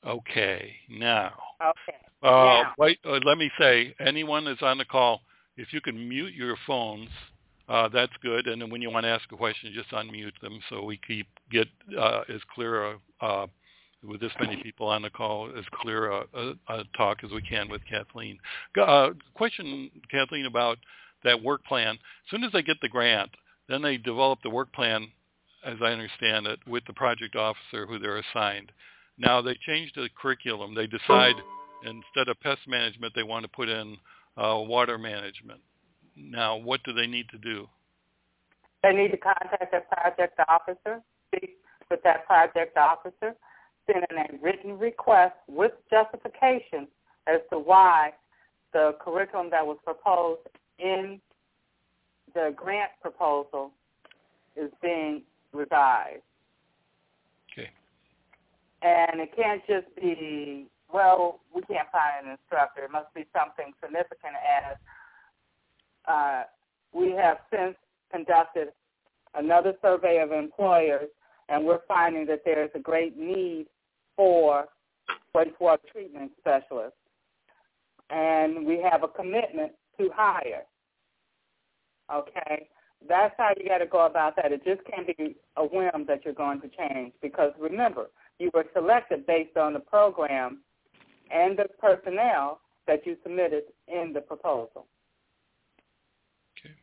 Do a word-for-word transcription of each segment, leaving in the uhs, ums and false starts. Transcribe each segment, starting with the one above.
Okay. Now, Okay. uh, Now, wait. Uh, let me say, anyone that's on the call, if you can mute your phones, uh, that's good. And then when you want to ask a question, just unmute them so we keep get uh, as clear a, uh, with this many people on the call, as clear a, a, a talk as we can with Kathleen. Uh, question, Kathleen, about that work plan. As soon as they get the grant, then they develop the work plan, as I understand it, with the project officer who they're assigned. Now they change the curriculum. They decide instead of pest management, they want to put in uh, water management. Now, what do they need to do? they need to contact their project officer, speak with that project officer, send in a written request with justification as to why the curriculum that was proposed in the grant proposal is being revised. Okay. And it can't just be, well, we can't find an instructor. It must be something significant, as uh, we have since conducted another survey of employers, and we're finding that there is a great need for wastewater treatment specialists. And we have a commitment to hire. Okay? That's how you got to go about that. It just can't be a whim that you're going to change, because remember, you were selected based on the program and the personnel that you submitted in the proposal. Okay.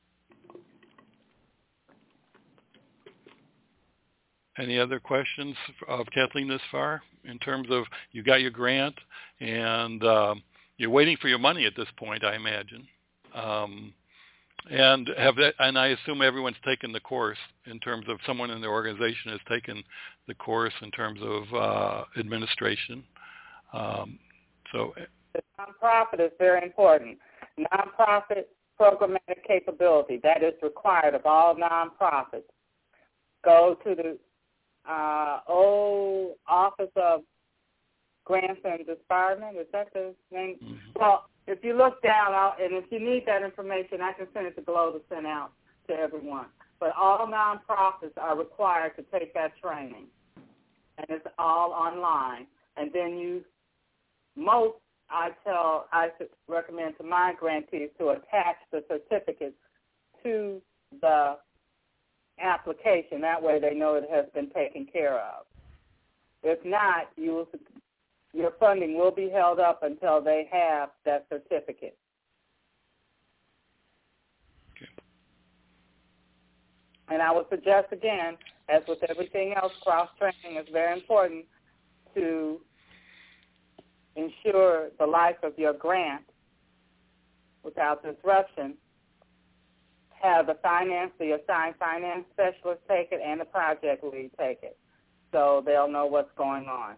Any other questions of Kathleen this far, in terms of you got your grant and um, you're waiting for your money at this point, I imagine, um, and have that, and I assume everyone's taken the course in terms of someone in the organization has taken the course in terms of uh, administration. Um, so, the nonprofit is very important. Nonprofit programmatic capability, that is required of all nonprofits. Go to the uh, old Office of Grants and Disbursement. Is that the name? Mm-hmm. Well, if you look down, I'll, and if you need that information, I can send it to Glow to send out to everyone. But all nonprofits are required to take that training, and it's all online. And then you, most, I tell, I recommend to my grantees to attach the certificate to the application. That way they know it has been taken care of. If not, you will, your funding will be held up until they have that certificate. Okay. And I would suggest again, as with everything else, cross-training is very important to ensure the life of your grant without disruption. Have the finance, the assigned finance specialist take it, and the project lead take it, so they'll know what's going on.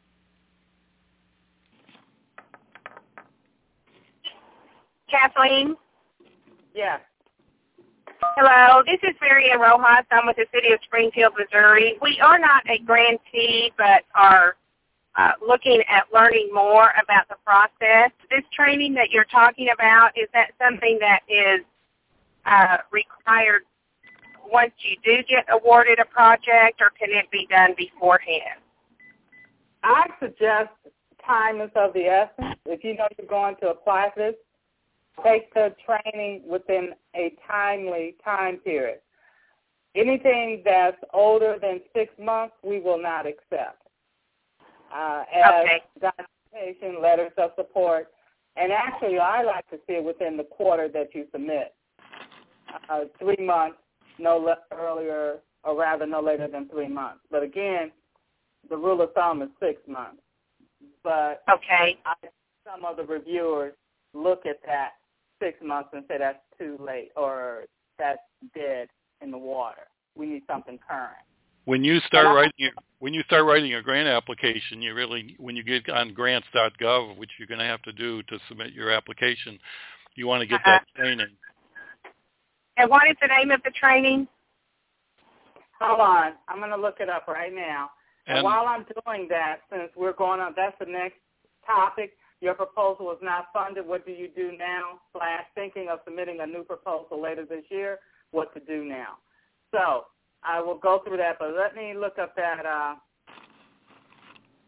Kathleen? Yes. Hello, this is Marian Rojas. I'm with the City of Springfield, Missouri. We are not a grantee, but are uh, looking at learning more about the process. This training that you're talking about, is that something that is uh, required once you do get awarded a project, or can it be done beforehand? I suggest time is of the essence. If you know you're going to apply for this, take the training within a timely time period. Anything that's older than six months, we will not accept. Uh, as okay. documentation, letters of support, and actually I like to see it within the quarter that you submit. Uh, three months, no le- earlier, or rather no later than three months. But again, the rule of thumb is six months. But okay. I, some of the reviewers look at that six months and say that's too late, or that's dead in the water. We need something current. When you start I, writing your, when you start writing a grant application, you really, when you get on grants dot gov, which you're going to have to do to submit your application, you want to get uh-huh. that training. And what is the name of the training? Hold on. I'm going to look it up right now. And, and while I'm doing that, since we're going on, that's the next topic. Your proposal is not funded. What do you do now? Slash thinking of submitting a new proposal later this year. What to do now? So I will go through that, but let me look up that uh,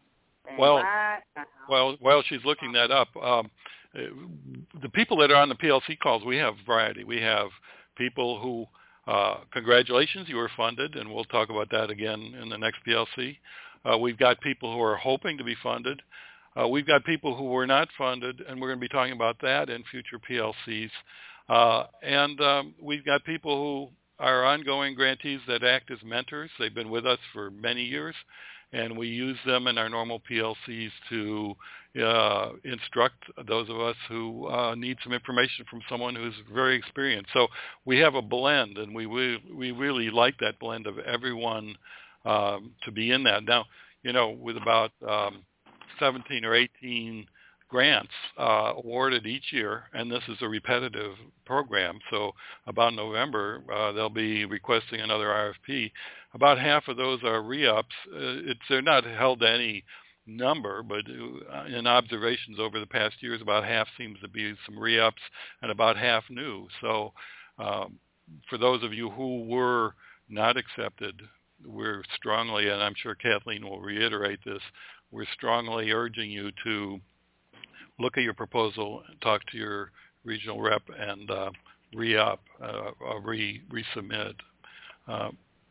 Well, right now. well, while she's looking that up, um, the people that are on the P L C calls, we have variety. We have people who, uh, congratulations, you were funded, and we'll talk about that again in the next P L C. Uh, we've got people who are hoping to be funded. Uh, we've got people who were not funded, and we're going to be talking about that in future P L Cs. Uh, and um, we've got people who are ongoing grantees that act as mentors. They've been with us for many years, and we use them in our normal P L Cs to uh, instruct those of us who uh, need some information from someone who's very experienced. So we have a blend, and we we, we really like that blend of everyone um, to be in that. Now, you know, with about um, seventeen or eighteen grants uh, awarded each year, and this is a repetitive program. So about November, uh, they'll be requesting another R F P. About half of those are re-ups. Uh, it's, they're not held to any number, but in observations over the past years, about half seems to be some re-ups and about half new. So um, for those of you who were not accepted, we're strongly, and I'm sure Kathleen will reiterate this, we're strongly urging you to look at your proposal, talk to your regional rep, and uh, re-up, uh, or re- resubmit. Uh,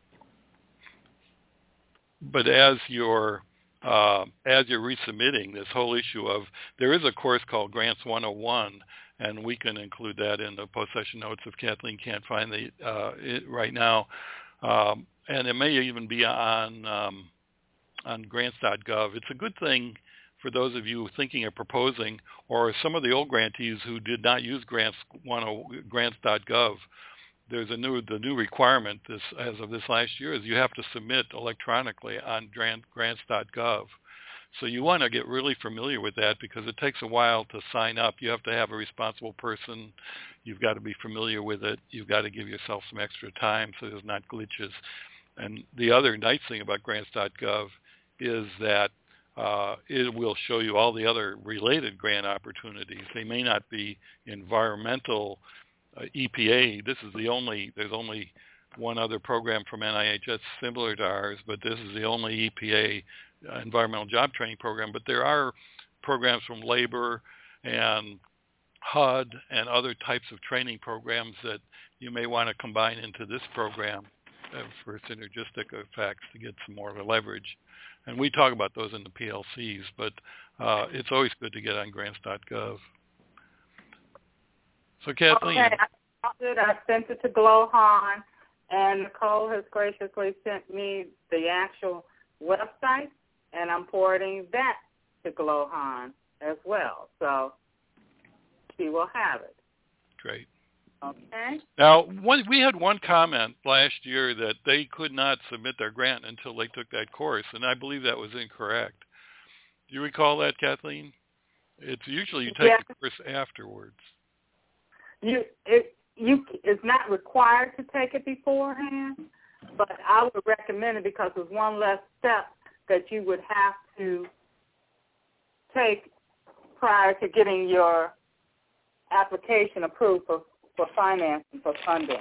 but as you're uh, as you're resubmitting, this whole issue of, there is a course called Grants one oh one, and we can include that in the post-session notes if Kathleen can't find the, uh, it right now. Um, and it may even be on um, on grants dot gov. It's a good thing for those of you thinking of proposing, or some of the old grantees who did not use grants dot gov. There's a new the new requirement this as of this last year is you have to submit electronically on grants dot gov. So you want to get really familiar with that because it takes a while to sign up. You have to have a responsible person. You've got to be familiar with it. You've got to give yourself some extra time so there's not glitches. And the other nice thing about grants dot gov is that uh, it will show you all the other related grant opportunities. They may not be environmental uh, E P A. This is the only, there's only one other program from N I H that's similar to ours, but this is the only E P A uh, environmental job training program. But there are programs from labor and H U D and other types of training programs that you may want to combine into this program uh, for synergistic effects to get some more leverage. And we talk about those in the P L Cs, but uh, it's always good to get on grants dot gov. So Kathleen. Okay, I did. I sent it to Glowhon, and Nicole has graciously sent me the actual website, and I'm forwarding that to Glowhon as well. So she will have it. Great. Okay. Now, one, we had one comment last year that they could not submit their grant until they took that course, and I believe that was incorrect. Do you recall that, Kathleen? It's usually you take yeah. the course afterwards. You it you it's not required to take it beforehand, but I would recommend it because it's one less step that you would have to take prior to getting your application approved for, for financing, for funding.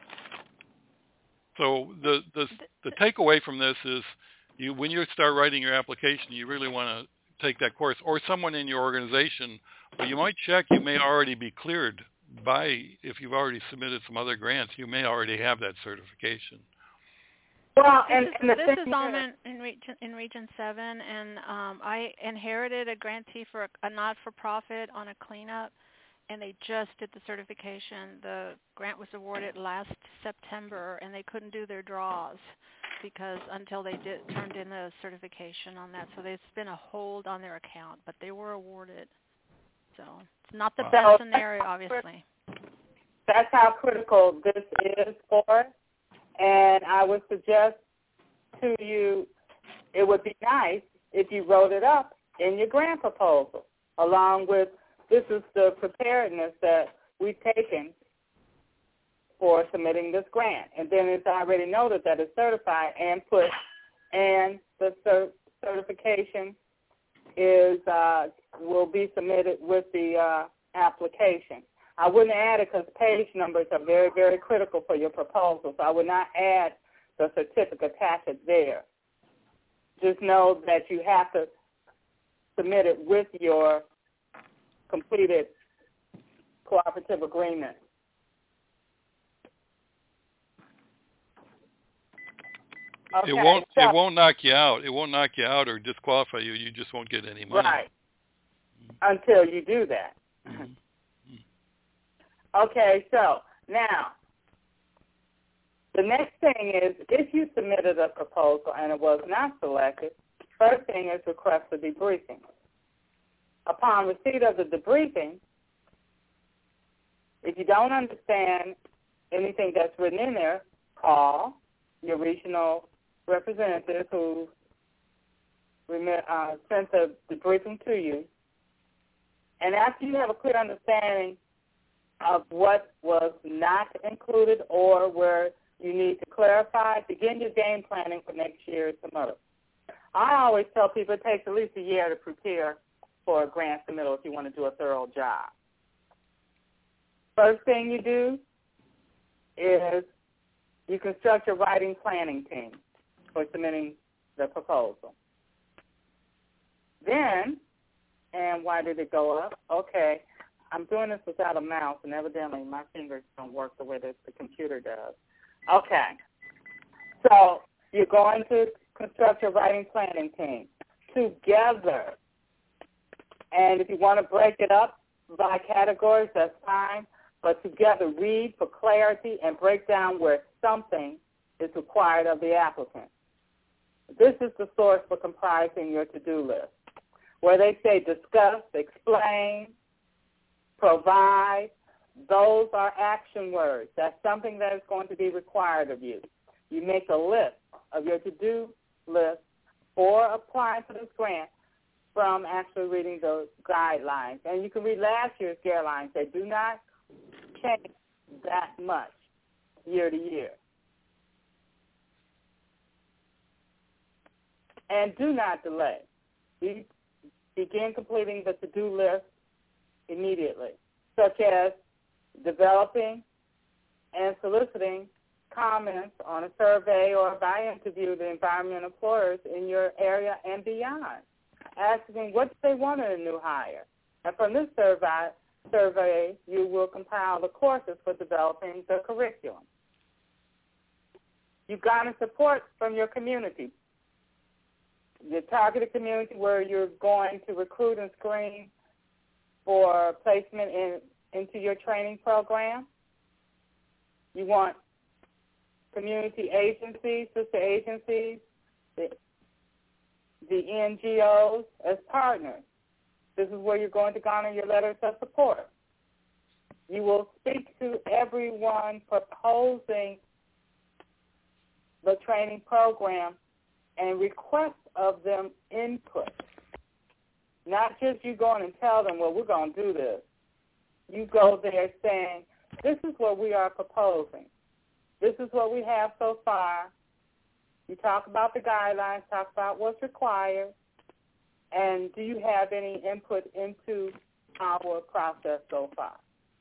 So the, the the takeaway from this is you when you start writing your application, you really want to take that course, or someone in your organization, but you might check you may already be cleared by, if you've already submitted some other grants, you may already have that certification. Well, and, this is, and the this thing is Alman in Region in Region Seven, and um, I inherited a grantee for a, a not-for-profit on a cleanup, and they just did the certification. The grant was awarded last September, and they couldn't do their draws because until they did turned in the certification on that. So there's been a hold on their account, but they were awarded. So it's not the Wow. best scenario, obviously. That's how critical this is for us. And I would suggest to you, it would be nice if you wrote it up in your grant proposal, along with this is the preparedness that we've taken for submitting this grant. And then it's already noted that it's certified and put, and the cert- certification is uh, will be submitted with the uh, application. I wouldn't add it because page numbers are very, very critical for your proposal, so I would not add the certificate, attach it there. Just know that you have to submitted with your completed cooperative agreement. Okay, it won't so, it won't knock you out. It won't knock you out or disqualify you. You just won't get any money. Right. Until you do that. Mm-hmm. Okay, so now the next thing is if you submitted a proposal and it was not selected, first thing is request a debriefing. Upon receipt of the debriefing, if you don't understand anything that's written in there, call your regional representative who uh, sent the debriefing to you. And after you have a clear understanding of what was not included or where you need to clarify, begin your game planning for next year's submittal. I always tell people it takes at least a year to prepare for a grant submittal if you want to do a thorough job. First thing you do is you construct your writing planning team for submitting the proposal. Then, and why did it go up? Okay, I'm doing this without a mouse, and evidently my fingers don't work the way that the computer does. Okay, so you're going to construct your writing planning team together. And if you want to break it up by categories, that's fine. But together, read for clarity and break down where something is required of the applicant. This is the source for comprising your to-do list, where they say discuss, explain, provide. Those are action words. That's something that is going to be required of you. You make a list of your to-do list for applying for this grant from actually reading those guidelines. And you can read last year's guidelines. They do not change that much year to year. And do not delay. Be, begin completing the to-do list immediately, such as developing and soliciting comments on a survey or by interview the environmental employers in your area and beyond, asking what they want in a new hire. And from this survey, survey, you will compile the courses for developing the curriculum. You garner support from your community, your targeted community where you're going to recruit and screen for placement in, into your training program. You want community agencies, sister agencies, the, the N G Os as partners. This is where you're going to garner your letters of support. You will speak to everyone proposing the training program and request of them input. Not just you going and tell them, well, we're going to do this. You go there saying, this is what we are proposing. This is what we have so far. You talk about the guidelines, talk about what's required, and do you have any input into our process so far?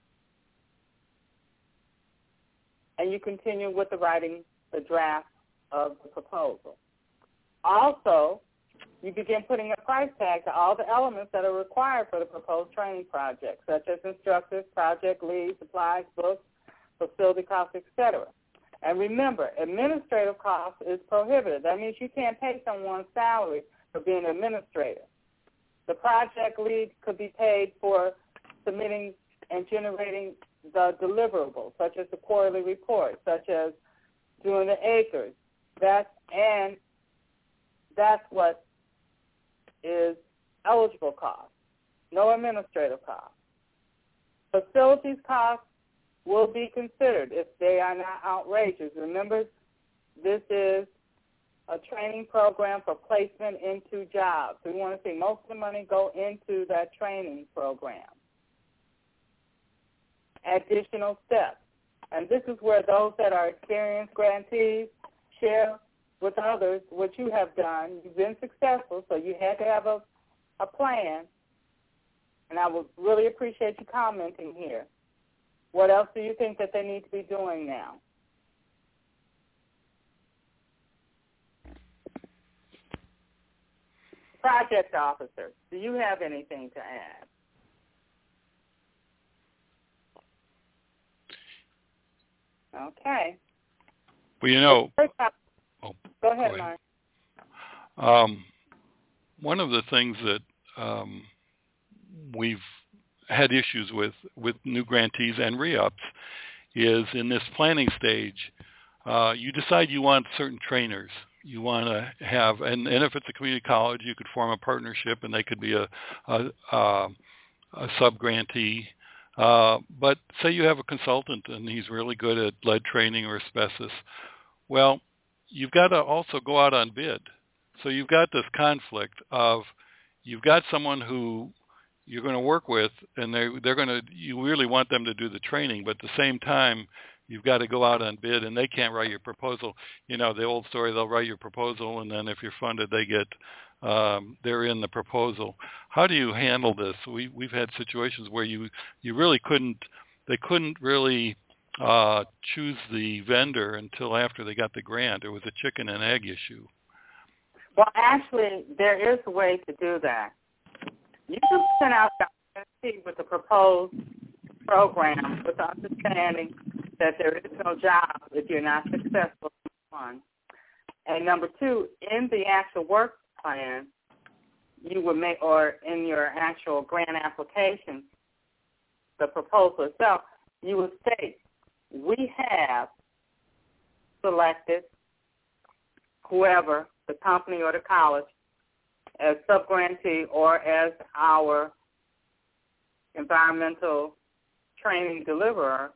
And you continue with the writing, the draft of the proposal. Also, you begin putting a price tag to all the elements that are required for the proposed training project, such as instructors, project leads, supplies, books, facility costs, et cetera. And remember, administrative costs is prohibited. That means you can't pay someone's salary for being an administrator. The project lead could be paid for submitting and generating the deliverables, such as the quarterly report, such as doing the acres. That's, and that's what is eligible cost, no administrative cost. Facilities costs will be considered if they are not outrageous. Remember, this is a training program for placement into jobs. We want to see most of the money go into that training program. Additional steps. And this is where those that are experienced grantees share with others what you have done. You've been successful, so you had to have a, a plan. And I would really appreciate you commenting here. What else do you think that they need to be doing now? project officer, do you have anything to add? Okay. Well, you know, oh, go ahead, Mark. Um, one of the things that um, we've had issues with with new grantees and re-ups is in this planning stage, uh, you decide you want certain trainers. You want to have, and, and if it's a community college, you could form a partnership, and they could be a, a, a, a sub-grantee. Uh, but say you have a consultant, and he's really good at lead training or asbestos. Well, you've got to also go out on bid. So you've got this conflict of you've got someone who you're going to work with, and they they're going to you really want them to do the training, but at the same time you've got to go out on bid, and they can't write your proposal. You know the old story: they'll write your proposal, and then if you're funded, they get um, they're in the proposal. How do you handle this? We we've had situations where you you really couldn't they couldn't really uh, choose the vendor until after they got the grant. It was a chicken and egg issue. Well, actually, there is a way to do that. You can send out the R F P with the proposed program with the understanding that there is no job if you're not successful in one. And number two, in the actual work plan, you would make, or in your actual grant application, the proposal itself, you would state, we have selected whoever, the company or the college, as sub-grantee or as our environmental training deliverer.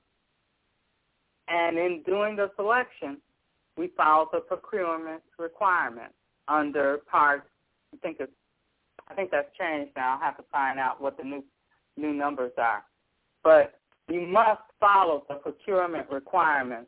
And in doing the selection, we follow the procurement requirement under part, I think it's, I think that's changed now. I'll have to find out what the new new numbers are. But you must follow the procurement requirements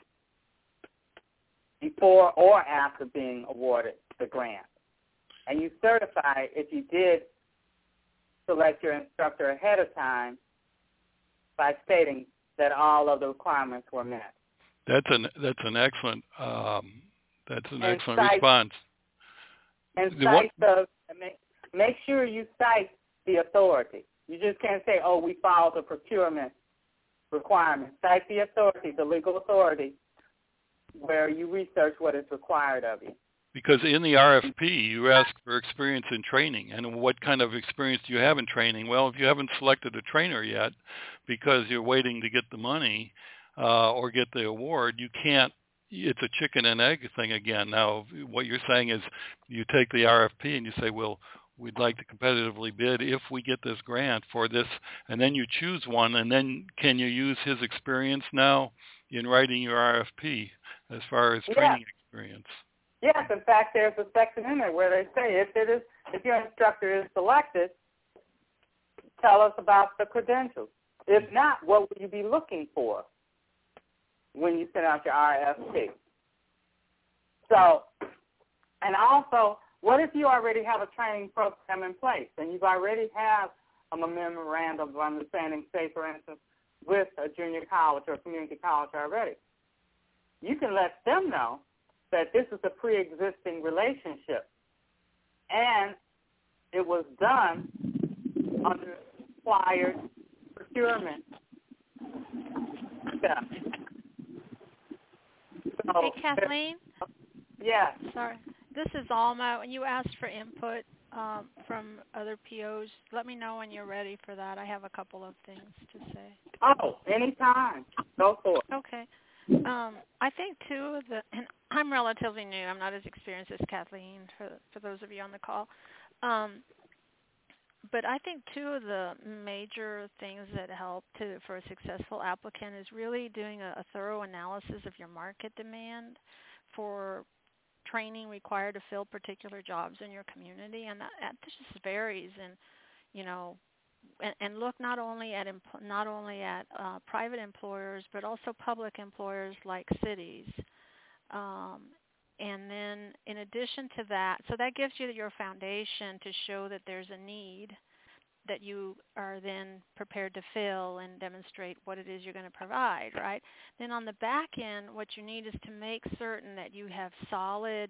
before or after being awarded the grant. And you certify if you did select your instructor ahead of time by stating that all of the requirements were met. That's an that's an excellent um, that's an and excellent cite, response. And the cite the make, make sure you cite the authority. You just can't say, "Oh, we follow the procurement requirements." Cite the authority, the legal authority, where you research what is required of you. Because in the R F P, you ask for experience in training, and what kind of experience do you have in training? Well, if you haven't selected a trainer yet because you're waiting to get the money uh, or get the award, you can't, it's a chicken and egg thing again. Now, what you're saying is you take the R F P and you say, well, we'd like to competitively bid if we get this grant for this, and then you choose one, and then can you use his experience now in writing your R F P as far as training yeah. experience? Yes, in fact, there's a section in there where they say if it is, if your instructor is selected, tell us about the credentials. If not, what would you be looking for when you send out your R F P? So, and also, what if you already have a training program in place and you've already have a memorandum of understanding, say, for instance, with a junior college or a community college already? You can let them know that this is a pre-existing relationship, and it was done under required procurement steps. So, hey, Kathleen? Yes. Sorry. This is Alma, and you asked for input um, from other P Os. Let me know when you're ready for that. I have a couple of things to say. Oh, anytime. Go for it. Okay. Um, I think, too, of the, and I'm relatively new. I'm not as experienced as Kathleen, for, for those of you on the call. Um, but I think, two of the major things that help to for a successful applicant is really doing a, a thorough analysis of your market demand for training required to fill particular jobs in your community. And that, that just varies. And, you know, And, and look not only at empl- not only at uh, private employers, but also public employers like cities. Um, and then, in addition to that, so that gives you your foundation to show that there's a need that you are then prepared to fill and demonstrate what it is you're going to provide, right? Then on the back end, what you need is to make certain that you have solid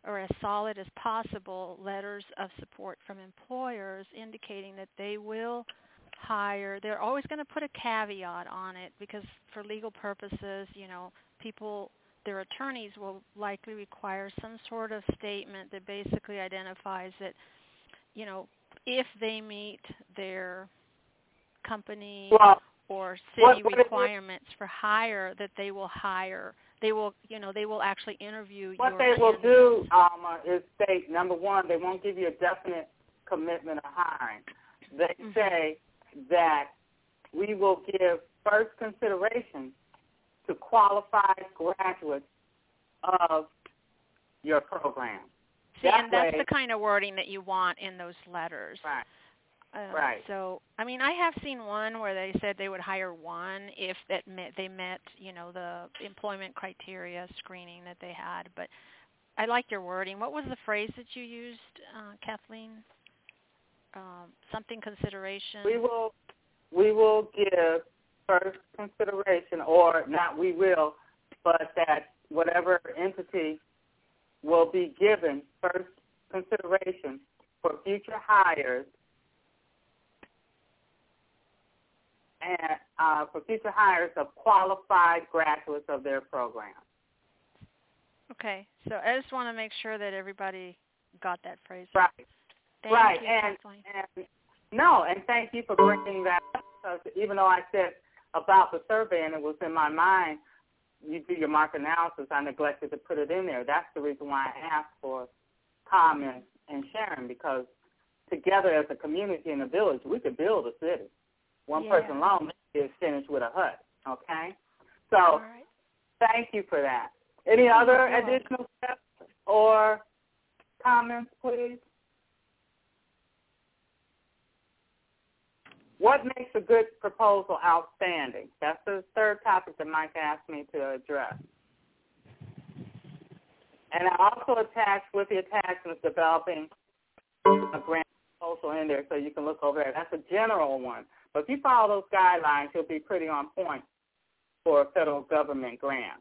or as solid as possible letters of support from employers indicating that they will hire. They're always going to put a caveat on it because for legal purposes, you know, people, their attorneys will likely require some sort of statement that basically identifies that, you know, if they meet their company well, or what, city what requirements for hire, that they will hire. They will, you know, they will actually interview What your they will candidates. do, Alma, is state, number one, they won't give you a definite commitment of hiring. They Mm-hmm. say that we will give first consideration to qualified graduates of your program. See, That and that's way, the kind of wording that you want in those letters. right. Uh, Right. So, I mean, I have seen one where they said they would hire one if that met, they met, you know, the employment criteria screening that they had. But I liked your wording. What was the phrase that you used, uh, Kathleen? Um, something consideration. We will, we will give first consideration, or not we will, but that whatever entity will be given first consideration for future hires and uh, for future hires of qualified graduates of their program. Okay, so I just want to make sure that everybody got that phrase. Right. Thank right. you, and, Kathleen. and no, and thank you for bringing that up, because even though I said about the survey and it was in my mind, you do your market analysis, I neglected to put it in there. That's the reason why I asked for comments and sharing, because together as a community in a village, we could build a city. One Yeah. person alone is finished with a hut, okay? So All right. thank you for that. Any other You're additional steps or comments, please? What makes a good proposal outstanding? That's the third topic that Mike asked me to address. And I also attached with the attachments developing a grant proposal in there so you can look over it. That's a general one. But if you follow those guidelines, you'll be pretty on point for a federal government grant.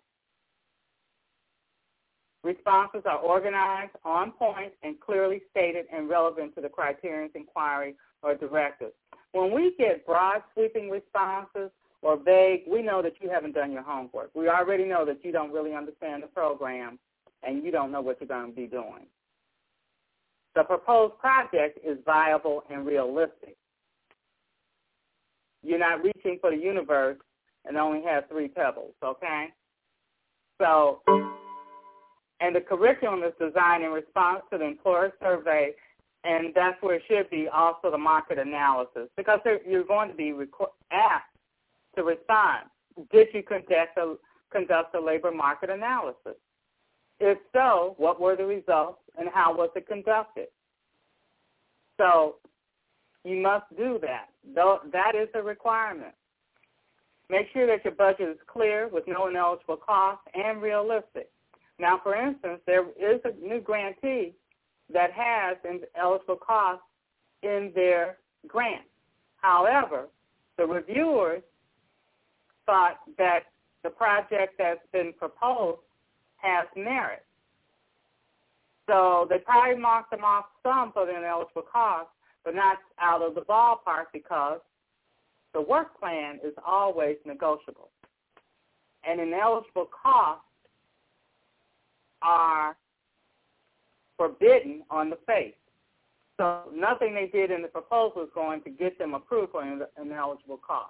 Responses are organized, on point, and clearly stated and relevant to the criterion, inquiry, or directive. When we get broad, sweeping responses or vague, we know that you haven't done your homework. We already know that you don't really understand the program and you don't know what you're going to be doing. The proposed project is viable and realistic. You're not reaching for the universe and only have three pebbles, okay? So, and the curriculum is designed in response to the employer survey, and that's where it should be also the market analysis, because you're going to be requ- asked to respond. Did you conduct a, conduct a labor market analysis? If so, what were the results and how was it conducted? So you must do that. Though that is a requirement. Make sure that your budget is clear with no ineligible costs and realistic. Now, for instance, there is a new grantee that has ineligible costs in their grant. However, the reviewers thought that the project that's been proposed has merit. So they probably marked them off some for the ineligible costs, but not out of the ballpark, because the work plan is always negotiable. And ineligible costs are forbidden on the face. So nothing they did in the proposal is going to get them approved for an ineligible cost.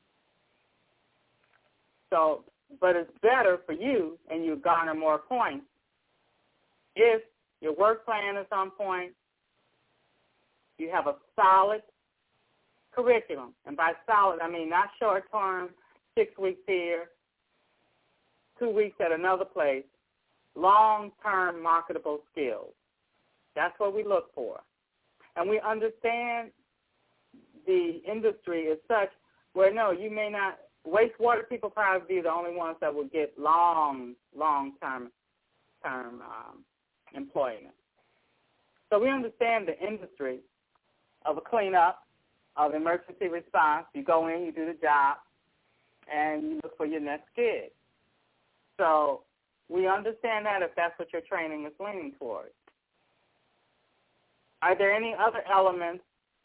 So, but it's better for you, and you garner more points, if your work plan is on point, you have a solid curriculum. And by solid, I mean not short-term, six weeks here, two weeks at another place, long-term marketable skills. That's what we look for. And we understand the industry is such where, no, you may not, wastewater people probably be the only ones that will get long, long-term term, um, employment. So we understand the industry of a cleanup, of emergency response. You go in, you do the job, and you look for your next gig. So We understand that if that's what your training is leaning towards. Are there any other elements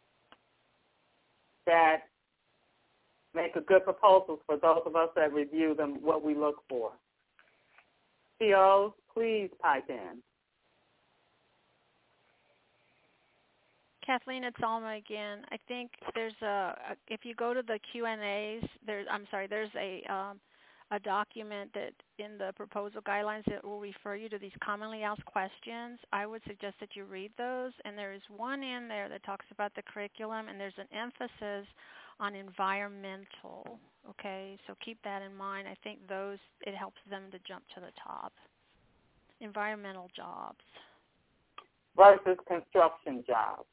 that make a good proposal for those of us that review them, what we look for? C Os, please pipe in. Kathleen, it's Alma again. I think there's a, a if you go to the Q and A's, there's I'm sorry, there's a um, a document that in the proposal guidelines that will refer you to these commonly asked questions. I would suggest that you read those, and there is one in there that talks about the curriculum, and there's an emphasis on environmental. Okay, so keep that in mind. I think those, it helps them to jump to the top. Environmental jobs. Versus construction jobs.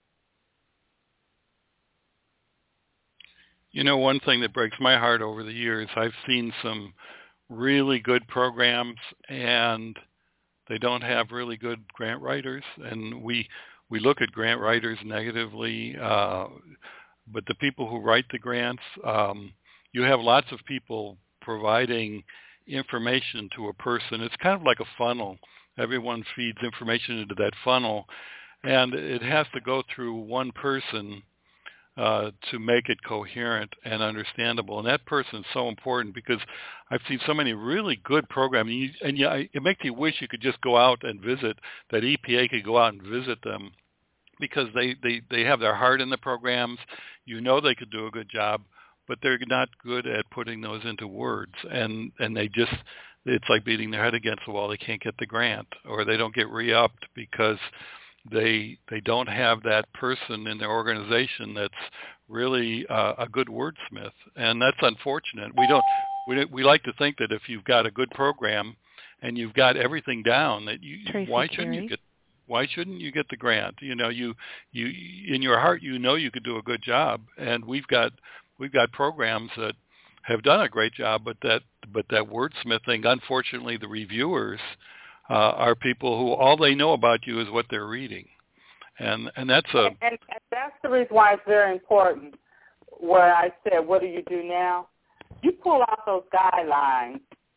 You know, one thing that breaks my heart over the years, I've seen some really good programs, and they don't have really good grant writers. And we we look at grant writers negatively, uh, but the people who write the grants, um, you have lots of people providing information to a person. It's kind of like a funnel. Everyone feeds information into that funnel, and it has to go through one person Uh, to make it coherent and understandable. And that person is so important because I've seen so many really good programs. And, you, and yeah, it makes you wish you could just go out and visit, that E P A could go out and visit them because they, they, they have their heart in the programs. You know they could do a good job, but they're not good at putting those into words. And, and they just, it's like beating their head against the wall. They can't get the grant, or they don't get re-upped because they they don't have that person in their organization that's really uh, a good wordsmith, and that's unfortunate. We don't we we like to think that if you've got a good program and you've got everything down, that you Tracy why shouldn't Carey. you get why shouldn't you get the grant? You know, you you in your heart you know you could do a good job, and we've got we've got programs that have done a great job, but that but that wordsmithing, unfortunately, the reviewers Uh, are people who all they know about you is what they're reading, and and that's a and, and, and that's the reason why it's very important. Where I said, "What do you do now?" You pull out those guidelines,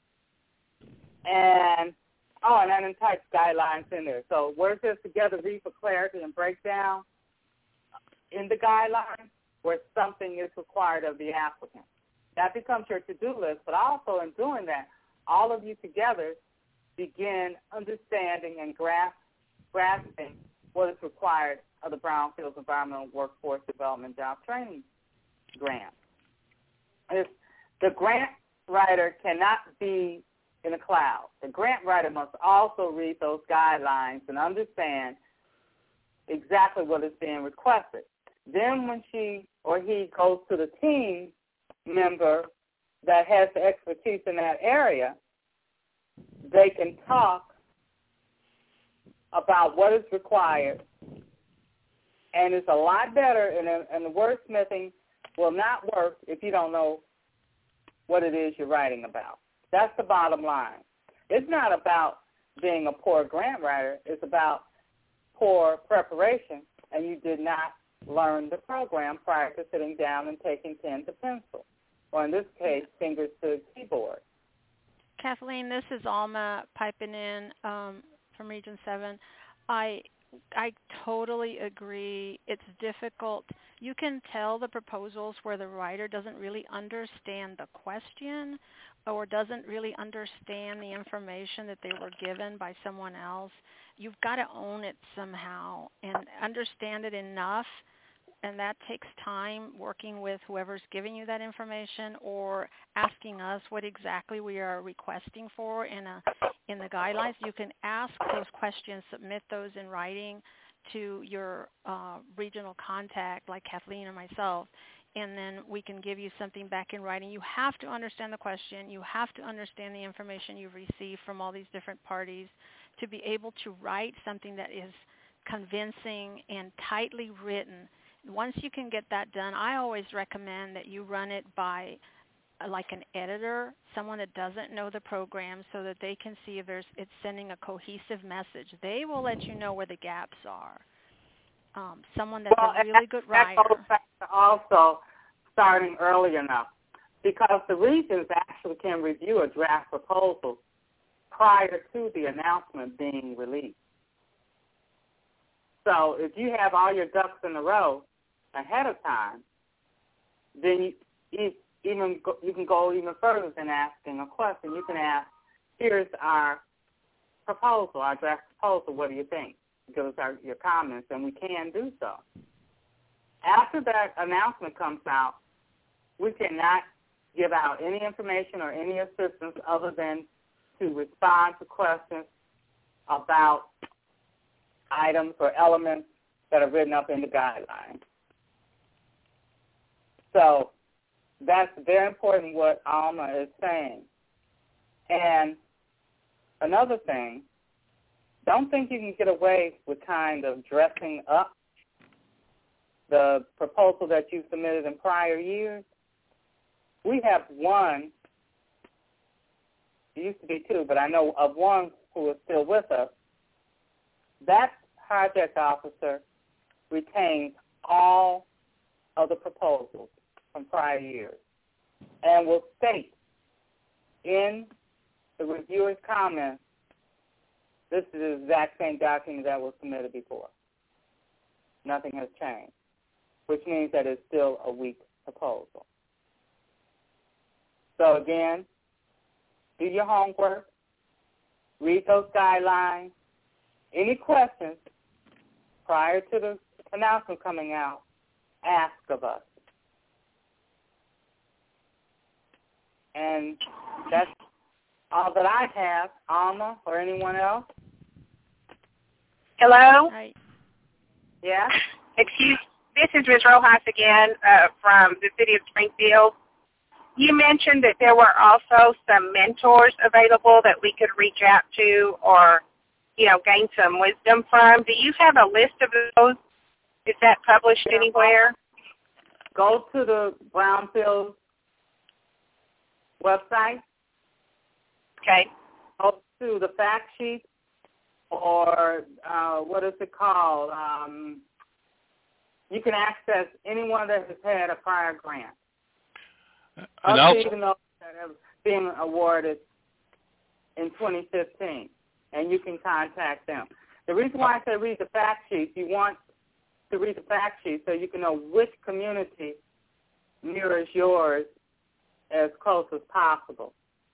and oh, and then type guidelines in there. So where it says together, read for clarity and breakdown in the guidelines, where something is required of the applicant. That becomes your to-do list. But also in doing that, all of you together begin understanding and grasp, grasping what is required of the Brownfields Environmental Workforce Development Job Training Grant. If the grant writer cannot be in a cloud. The grant writer must also read those guidelines and understand exactly what is being requested. Then when she or he goes to the team member that has the expertise in that area, they can talk about what is required, and it's a lot better, and, and the wordsmithing will not work if you don't know what it is you're writing about. That's the bottom line. It's not about being a poor grant writer. It's about poor preparation, and you did not learn the program prior to sitting down and taking pen to pencil, or in this case, fingers to keyboard. Kathleen, this is Alma piping in um, from Region seven. I I totally agree. It's difficult. You can tell the proposals where the writer doesn't really understand the question or doesn't really understand the information that they were given by someone else. You've got to own it somehow and understand it enough, and that takes time working with whoever's giving you that information or asking us what exactly we are requesting for in a in the guidelines. You can ask those questions, submit those in writing to your uh, regional contact like Kathleen or myself, and then we can give you something back in writing. You have to understand the question. You have to understand the information you've received from all these different parties to be able to write something that is convincing and tightly written. Once you can get that done, I always recommend that you run it by uh, like an editor, someone that doesn't know the program, so that they can see if there's it's sending a cohesive message. They will let you know where the gaps are. Um, someone that's well, a really good writer. That goes back to also starting early enough, because the regions actually can review a draft proposal prior to the announcement being released. So if you have all your ducks in a row ahead of time, then you, you even go, you can go even further than asking a question. You can ask, here's our proposal, our draft proposal. What do you think? Give us our, your comments, and we can do so. After that announcement comes out, we cannot give out any information or any assistance other than to respond to questions about items or elements that are written up in the guidelines. So that's very important what Alma is saying. And another thing, don't think you can get away with kind of dressing up the proposal that you submitted in prior years. We have one, it used to be two, but I know of one who is still with us. That project officer retains all of the proposals from prior years and will state in the reviewer's comments, this is the exact same document that was submitted before. Nothing has changed, which means that it's still a weak proposal. So again, do your homework, read those guidelines. Any questions prior to the announcement coming out, ask of us. And that's all that I have. Alma or anyone else? Hello? Hi. Yeah? Excuse This is Miz Rojas again uh, from the city of Springfield. You mentioned that there were also some mentors available that we could reach out to or, you know, gain some wisdom from. Do you have a list of those? Is that published Yeah. anywhere? Go to the Brownfield website. Okay. Go to the fact sheet or uh, what is it called? Um, you can access anyone that has had a prior grant. And Up also, to even those that have been awarded in twenty fifteen, and you can contact them. The reason why I say read the fact sheet, you want to read the fact sheet so you can know which community mirrors yours as close as possible.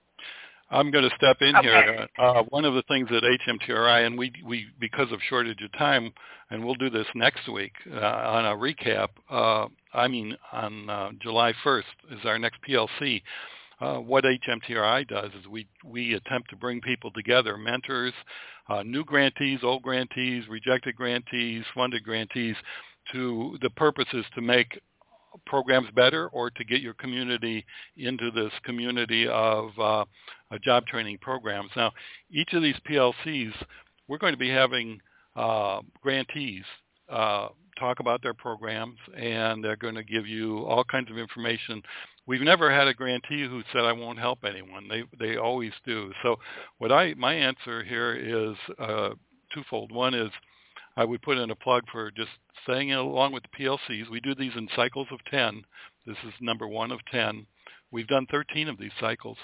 I'm going to step in Okay. here. Uh, one of the things at H M T R I, and we, we because of shortage of time, and we'll do this next week uh, on a recap, uh, I mean on uh, July first is our next P L C. Uh, what H M T R I does is we, we attempt to bring people together, mentors, uh, new grantees, old grantees, rejected grantees, funded grantees, to the purpose is to make programs better or to get your community into this community of uh, uh, job training programs. Now, each of these P L Cs, we're going to be having uh, grantees uh, talk about their programs, and they're going to give you all kinds of information. We've never had a grantee who said, I won't help anyone. They they always do. So what I my answer here is uh, twofold. One is I would put in a plug for just staying along with the P L Cs. We do these in cycles of ten. This is number one of ten. We've done thirteen of these cycles.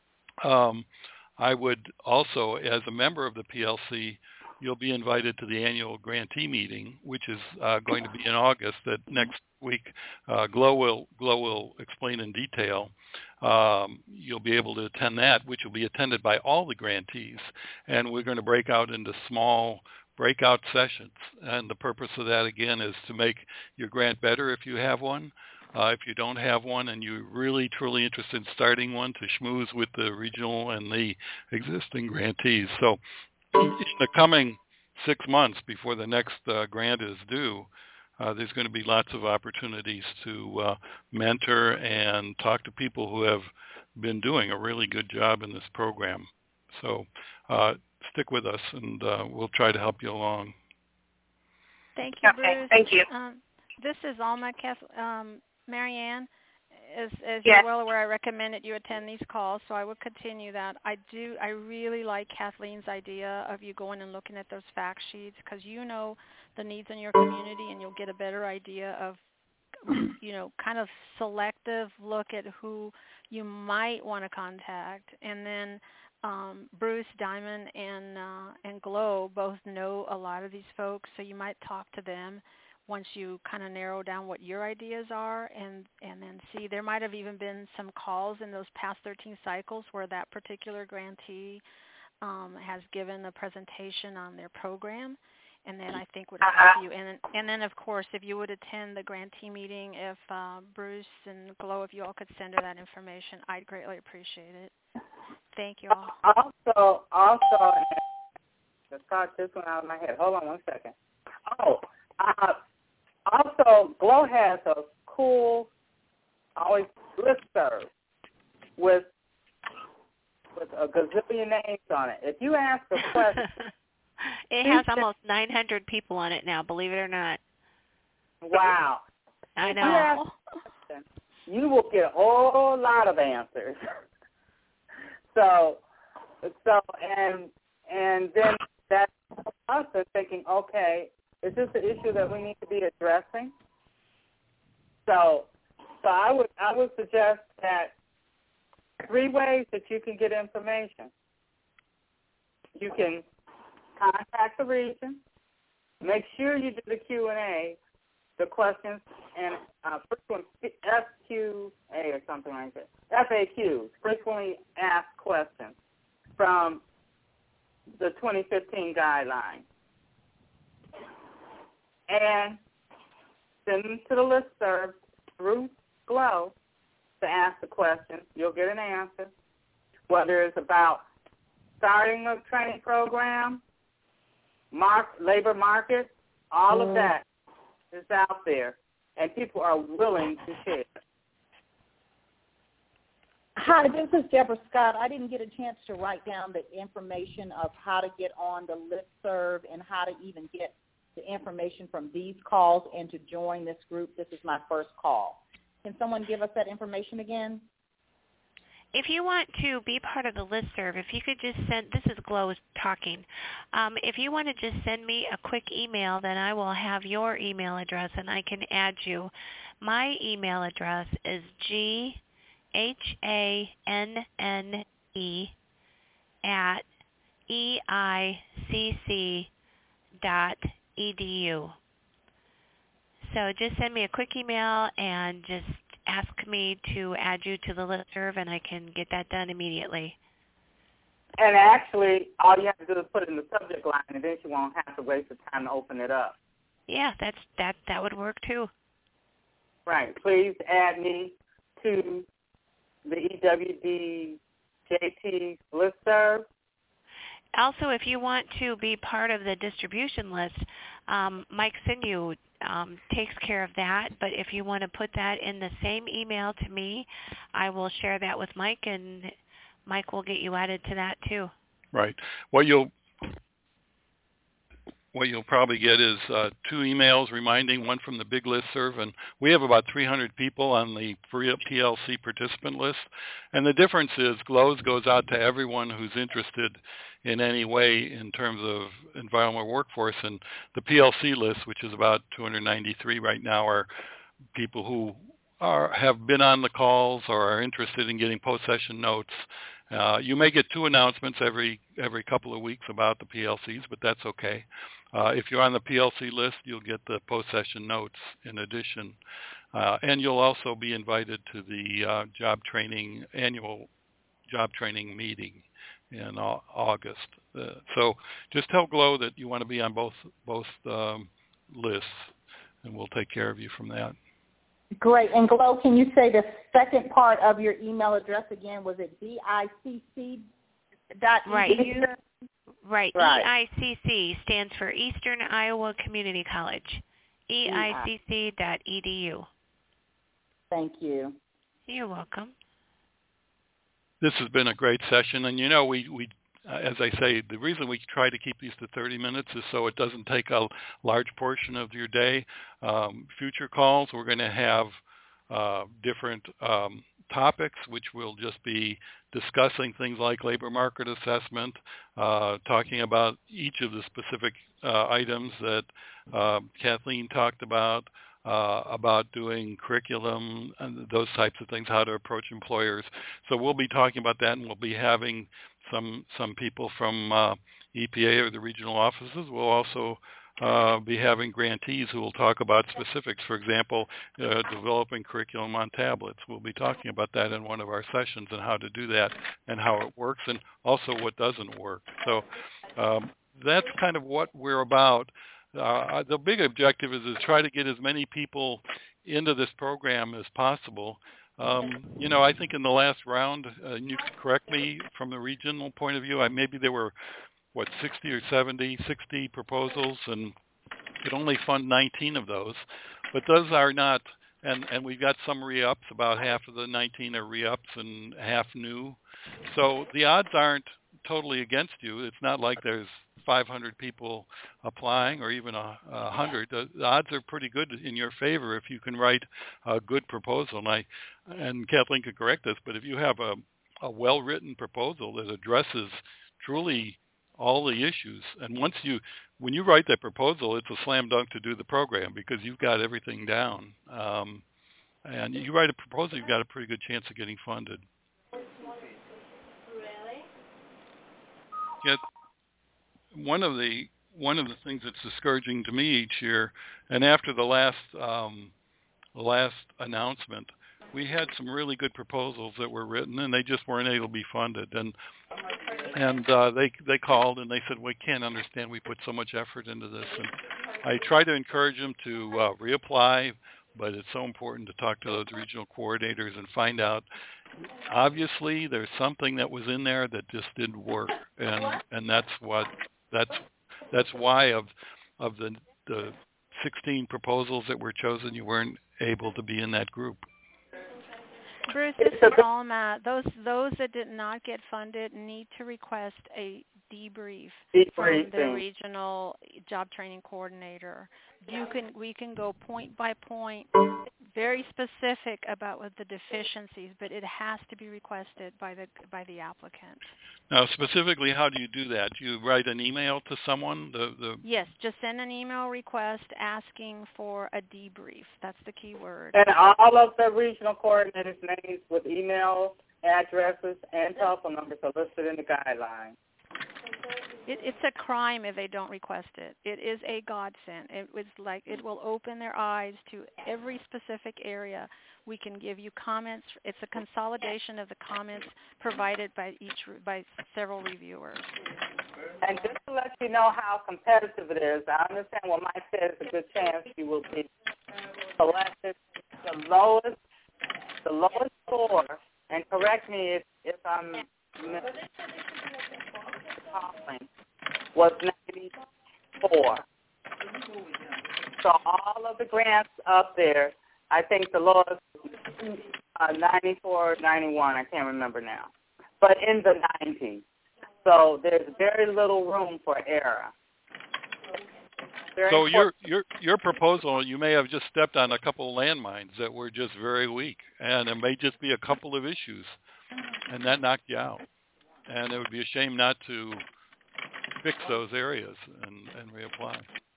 Um, I would also, as a member of the P L C, you'll be invited to the annual grantee meeting, which is uh, going to be in August. That next week, uh, Glo will Glo will explain in detail. Um, you'll be able to attend that, which will be attended by all the grantees, and we're going to break out into small breakout sessions. And the purpose of that, again, is to make your grant better if you have one. Uh, if you don't have one and you're really, truly interested in starting one, to schmooze with the regional and the existing grantees. So in the coming six months before the next uh, grant is due, uh, there's going to be lots of opportunities to uh, mentor and talk to people who have been doing a really good job in this program. So uh, stick with us, and uh, we'll try to help you along. Thank you, Okay, Bruce. thank you. Um, this is Alma. Kath, um, Marianne, as, as Yes. you're well aware, I recommend that you attend these calls, so I would continue that. I do. I really like Kathleen's idea of you going and looking at those fact sheets, because you know the needs in your community, and you'll get a better idea of, you know, kind of selective look at who you might want to contact. And then um, Bruce, Diamond, and uh, and Glow both know a lot of these folks, so you might talk to them once you kind of narrow down what your ideas are, and, and then see. There might have even been some calls in those past thirteen cycles where that particular grantee um, has given a presentation on their program, and then I think would help you. And, and then, of course, if you would attend the grantee meeting, if uh, Bruce and Glow, if you all could send her that information, I'd greatly appreciate it. Thank you all. Also, also, let's start this one out of my head. Hold on one second. Oh, uh, also, Glow has a cool, always listserv with with a gazillion names on it. If you ask a question, it has almost nine hundred people on it now. Believe it or not. Wow. I if know. You, ask a question, you will get a whole lot of answers. So, so, and and then that's us thinking, okay, is this an issue that we need to be addressing? So, so I would I would suggest that three ways that you can get information. You can contact the region, make sure you do the Q and A, the questions, and uh, first one F Q A or something like that. F A Qs, frequently asked questions from the twenty fifteen guidelines. And send them to the listserv through Glow to ask the questions. You'll get an answer. Whether it's about starting a training program, mark, labor market, all mm. of that is out there, and people are willing to share. Hi, this is Deborah Scott. I didn't get a chance to write down the information of how to get on the listserv and how to even get the information from these calls and to join this group. This is my first call. Can someone give us that information again? If you want to be part of the listserv, if you could just send, this is Glow talking, um, if you want to just send me a quick email, then I will have your email address and I can add you. My email address is G H A N N E at E I C C dot E D U. So just send me a quick email and just ask me to add you to the listserv, and I can get that done immediately. And actually, all you have to do is put it in the subject line, and then you won't have to waste the time to open it up. Yeah, that's that. That would work too. Right. Please add me to the E W D J T listserv. Also, if you want to be part of the distribution list, um, Mike Sinew um, takes care of that. But if you want to put that in the same email to me, I will share that with Mike, and Mike will get you added to that too. Right. What you'll what you'll probably get is uh, two emails reminding, one from the big listserv, and we have about three hundred people on the P L C participant list. And the difference is Glows goes out to everyone who's interested in any way in terms of environmental workforce, and the P L C list, which is about two hundred ninety-three right now, are people who are have been on the calls or are interested in getting post-session notes. Uh, you may get two announcements every every couple of weeks about the P L Cs, but that's okay. Uh, if you're on the P L C list, you'll get the post-session notes in addition. Uh, and you'll also be invited to the uh, job training, annual job training meeting in uh, August. Uh, so just tell Glow that you want to be on both both um, lists, and we'll take care of you from that. Great. And Glow, can you say the second part of your email address again? Was it D I C C dot Right. Right. Right. E I C C stands for Eastern Iowa Community College. E I C C dot E D U. Thank you. You're welcome. This has been a great session, and you know, we, we uh, as I say, the reason we try to keep these to thirty minutes is so it doesn't take a large portion of your day. Um, future calls, we're going to have uh, different um, topics, which will just be discussing things like labor market assessment, uh, talking about each of the specific uh, items that uh, Kathleen talked about, uh, about doing curriculum and those types of things, how to approach employers. So we'll be talking about that, and we'll be having some some people from uh, E P A or the regional offices. We'll also uh, be having grantees who will talk about specifics. For example, uh, developing curriculum on tablets. We'll be talking about that in one of our sessions and how to do that and how it works and also what doesn't work. So um, that's kind of what we're about. Uh, the big objective is to try to get as many people into this program as possible. Um, you know, I think in the last round, uh, and you can correct me from the regional point of view, I, maybe there were, what, sixty or seventy, sixty proposals, and could only fund nineteen of those. But those are not, and, and we've got some re-ups, about half of the nineteen are re-ups and half new. So the odds aren't totally against you. It's not like there's five hundred people applying or even a, a hundred. The, the odds are pretty good in your favor if you can write a good proposal. And, I, and Kathleen could correct us, but if you have a, a well-written proposal that addresses truly all the issues, and once you, when you write that proposal, it's a slam dunk to do the program because you've got everything down. Um, and you write a proposal, you've got a pretty good chance of getting funded. Yet, one of the one of the things that's discouraging to me each year, and after the last um, the last announcement, we had some really good proposals that were written, and they just weren't able to be funded. And and uh, they they called and they said, we can't understand. We put so much effort into this. And I try to encourage them to uh, reapply, but it's so important to talk to those regional coordinators and find out. Obviously, there's something that was in there that just didn't work, and and that's what that's that's why of of the the sixteen proposals that were chosen, you weren't able to be in that group. Bruce, this is Alma. Those those that did not get funded need to request a debrief from the regional job training coordinator. You can we can go point by point, very specific about what the deficiencies, but it has to be requested by the by the applicant. Now, specifically, how do you do that? Do you write an email to someone? The, the Yes, just send an email request asking for a debrief. That's the key word. And all of the regional coordinators' names with email addresses and telephone numbers are listed in the guidelines. It, it's a crime if they don't request it. It is a godsend. It was like it will open their eyes to every specific area. We can give you comments. It's a consolidation of the comments provided by each by several reviewers. And just to let you know how competitive it is, I understand what Mike said. It's a good chance you will be selected. The lowest, the lowest score, and correct me if if I'm was ninety-four. So all of the grants up there, I think the lowest uh, ninety-four, ninety-one, I can't remember now, but in the nineties. So there's very little room for error. Very so important. your your your proposal, you may have just stepped on a couple of landmines that were just very weak, and it may just be a couple of issues, and that knocked you out. And it would be a shame not to fix those areas and, and reapply.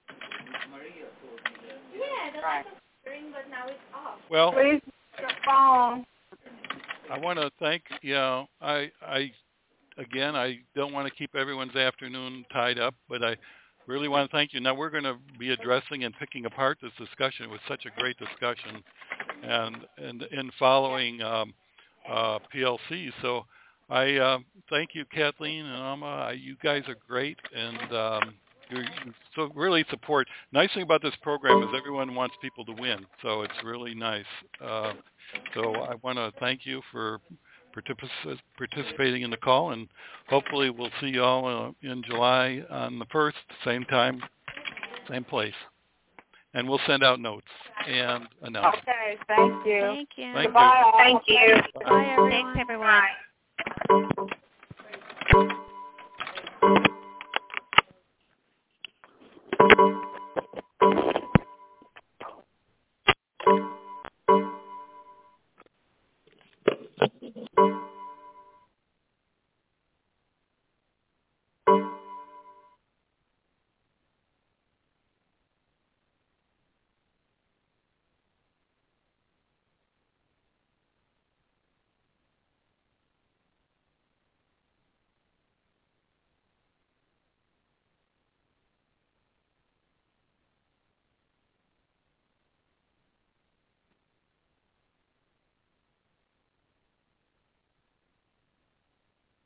Yeah, the light was green, but now it's off. Well, Please, your phone. I want to thank, you know, I, I, again, I don't want to keep everyone's afternoon tied up, but I really want to thank you. Now we're going to be addressing and picking apart this discussion. It was such a great discussion, and and in following um, uh, P L C. So I uh, thank you, Kathleen and Alma. You guys are great, and um, you so really support. Nice thing about this program is everyone wants people to win, so it's really nice. Uh, so I want to thank you for particip- participating in the call, and hopefully we'll see you all uh, in July on the first, same time, same place. And we'll send out notes and announcements. Okay, thank you. Thank you. Thank Goodbye. Thank you. Bye, everyone. Thanks, everyone. Bye.